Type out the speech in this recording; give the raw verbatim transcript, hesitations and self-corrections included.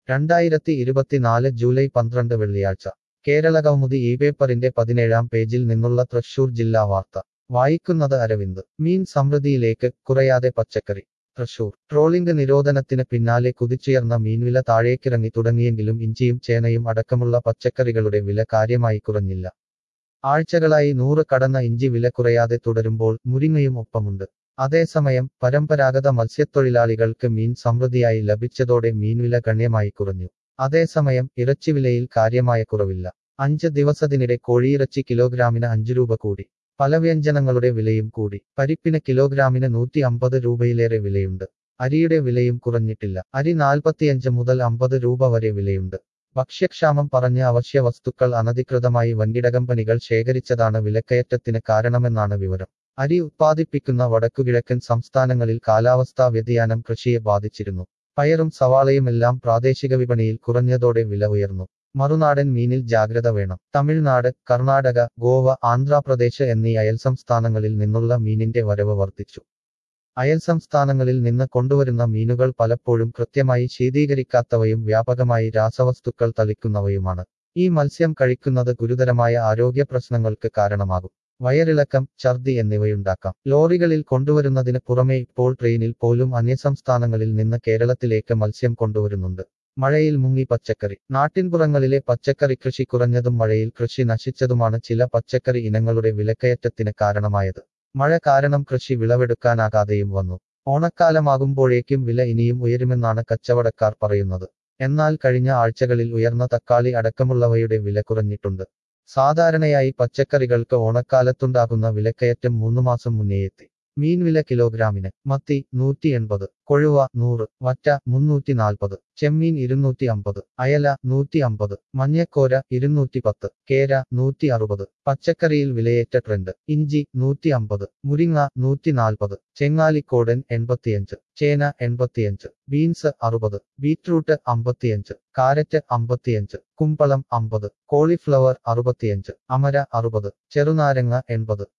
രണ്ടായിരത്തി ഇരുപത്തിനാല് ജൂലൈ പന്ത്രണ്ട് വെള്ളിയാഴ്ച കേരളകൗമുദി ഈ പേപ്പറിന്റെ പതിനേഴാം പേജിൽ നിന്നുള്ള തൃശൂർ ജില്ലാ വാർത്ത വായിക്കുന്നത് അരവിന്ദ്. മീൻ സമൃദ്ധിയിലേക്ക് കുറയാതെ പച്ചക്കറി. തൃശൂർ ട്രോളിംഗ് നിരോധനത്തിന് പിന്നാലെ കുതിച്ചുയർന്ന മീൻവില താഴേക്കിറങ്ങി തുടങ്ങിയെങ്കിലും ഇഞ്ചിയും ചേനയും അടക്കമുള്ള പച്ചക്കറികളുടെ വില കാര്യമായി കുറഞ്ഞില്ല. ആഴ്ചകളായി നൂറ് കടന്ന ഇഞ്ചി വില കുറയാതെ തുടരുമ്പോൾ മുരിങ്ങയും ഒപ്പമുണ്ട്. അതേസമയം പരമ്പരാഗത മത്സ്യത്തൊഴിലാളികൾക്ക് മീൻ സമൃദ്ധിയായി ലഭിച്ചതോടെ മീൻവില ഗണ്യമായി കുറഞ്ഞു. അതേസമയം ഇറച്ചിവിലയിൽ കാര്യമായ കുറവില്ല. അഞ്ച് ദിവസത്തിനിടെ കോഴിയിറച്ചി കിലോഗ്രാമിന് അഞ്ചു രൂപ കൂടി. പല വ്യഞ്ജനങ്ങളുടെ വിലയും കൂടി. പരിപ്പിന് കിലോഗ്രാമിന് നൂറ്റി അമ്പത് രൂപയിലേറെ വിലയുണ്ട്. അരിയുടെ വിലയും കുറഞ്ഞിട്ടില്ല. അരി നാൽപ്പത്തിയഞ്ച് മുതൽ അമ്പത് രൂപ വരെ വിലയുണ്ട്. ഭക്ഷ്യക്ഷാമം പറഞ്ഞ് അവശ്യ വസ്തുക്കൾ അനധികൃതമായി വൻകിട കമ്പനികൾ ശേഖരിച്ചതാണ് വിലക്കയറ്റത്തിന് കാരണമെന്നാണ് വിവരം. അരി ഉത്പാദിപ്പിക്കുന്ന വടക്കുകിഴക്കൻ സംസ്ഥാനങ്ങളിൽ കാലാവസ്ഥാ വ്യതിയാനം കൃഷിയെ ബാധിച്ചിരുന്നു. പയറും സവാളയുമെല്ലാം പ്രാദേശിക വിപണിയിൽ കുറഞ്ഞതോടെ വില ഉയർന്നു. മറുനാടൻ മീനിൽ ജാഗ്രത വേണം. തമിഴ്നാട്, കർണാടക, ഗോവ, ആന്ധ്രാപ്രദേശ് എന്നീ അയൽസംസ്ഥാനങ്ങളിൽ നിന്നുള്ള മീനിന്റെ വരവ് വർദ്ധിച്ചു. അയൽസംസ്ഥാനങ്ങളിൽ നിന്ന് കൊണ്ടുവരുന്ന മീനുകൾ പലപ്പോഴും കൃത്യമായി ശീതീകരിക്കാത്തവയും വ്യാപകമായി രാസവസ്തുക്കൾ തളിക്കുന്നവയുമാണ്. ഈ മത്സ്യം കഴിക്കുന്നത് ഗുരുതരമായ ആരോഗ്യ പ്രശ്നങ്ങൾക്ക് കാരണമാകും. വയറിളക്കം, ഛർദി എന്നിവയുണ്ടാക്കാം. ലോറികളിൽ കൊണ്ടുവരുന്നതിന് പുറമെ ഇപ്പോൾ ട്രെയിനിൽ പോലും അന്യസംസ്ഥാനങ്ങളിൽ നിന്ന് കേരളത്തിലേക്ക് മത്സ്യം കൊണ്ടുവരുന്നുണ്ട്. മഴയിൽ മുങ്ങി പച്ചക്കറി. നാട്ടിൻപുറങ്ങളിലെ പച്ചക്കറി കൃഷി കുറഞ്ഞതും മഴയിൽ കൃഷി നശിച്ചതുമാണ് ചില പച്ചക്കറി ഇനങ്ങളുടെ വിലക്കയറ്റത്തിന് കാരണമായത്. മഴ കാരണം കൃഷി വിളവെടുക്കാനാകാതെയും വന്നു. ഓണക്കാലമാകുമ്പോഴേക്കും വില ഇനിയും ഉയരുമെന്നാണ് കച്ചവടക്കാർ പറയുന്നത്. എന്നാൽ കഴിഞ്ഞ ആഴ്ചകളിൽ ഉയർന്ന തക്കാളി അടക്കമുള്ളവയുടെ വില കുറഞ്ഞിട്ടുണ്ട്. സാധാരണയായി പച്ചക്കറികൾക്ക് ഓണക്കാലത്തുണ്ടാകുന്ന വിലക്കയറ്റം മൂന്നു മാസം മുന്നേയെത്തി. മീൻവില കിലോഗ്രാമിന് മത്തി നൂറ്റി എൺപത്, കൊഴുവ നൂറ്, വറ്റ മുന്നൂറ്റി നാൽപ്പത്, ചെമ്മീൻ ഇരുന്നൂറ്റി അമ്പത്, അയല നൂറ്റി അമ്പത്, മഞ്ഞക്കോര ഇരുന്നൂറ്റി പത്ത്, കേര നൂറ്റി അറുപത്. പച്ചക്കറിയിൽ വിലയേറ്റ ട്രെൻഡ്. ഇഞ്ചി നൂറ്റി അമ്പത്, മുരിങ്ങ നൂറ്റി നാൽപ്പത്, ചെങ്ങാലിക്കോടൻ എൺപത്തിയഞ്ച്, ചേന എൺപത്തിയഞ്ച്, ബീൻസ് അറുപത്, ബീറ്റ്റൂട്ട് അമ്പത്തിയഞ്ച്, കാരറ്റ് അമ്പത്തിയഞ്ച്, കുമ്പളം അമ്പത്, കോളിഫ്ലവർ അറുപത്തിയഞ്ച്, അമര അറുപത്, ചെറുനാരങ്ങ എൺപത്.